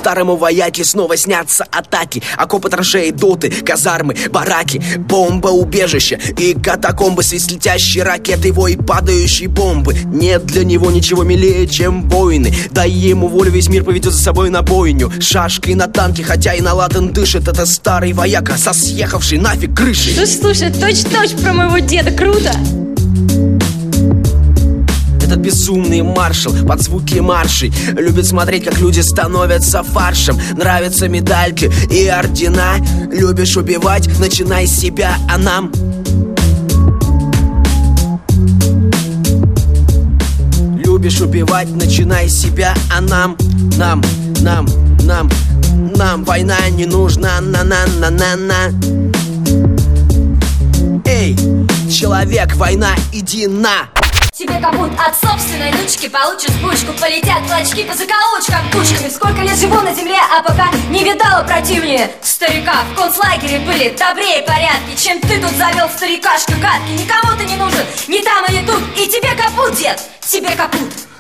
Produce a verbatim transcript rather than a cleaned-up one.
Старому вояке снова снятся атаки, окопы, траншеи, доты, казармы, бараки, бомбоубежища и катакомбы, свист летящей ракеты, вой падающей бомбы. Нет для него ничего милее, чем войны. Дай ему волю, весь мир поведет за собой на бойню. Шашкой на танке, хотя и на ладан дышит. Это старый вояка со съехавшей нафиг крышей. Слушай, слушай, точь-точь про моего деда, круто! Этот безумный маршал под звуки маршей любит смотреть, как люди становятся фаршем. Нравятся медальки и ордена. Любишь убивать, начинай с себя, а нам... Любишь убивать, начинай с себя, а нам... Нам, нам, нам, нам война не нужна, на-на-на-на-на. Эй, человек, война, иди на! Тебе капут от собственной нычки, получишь пучку, полетят клочки по закоулочкам кучками. Сколько лет живу на земле, а пока не видала противнее старика. В концлагере были добрее порядки, чем ты тут завел старикашка гадкий. Никому ты не нужен, ни там и ни тут, и тебе капут, дед, тебе капут.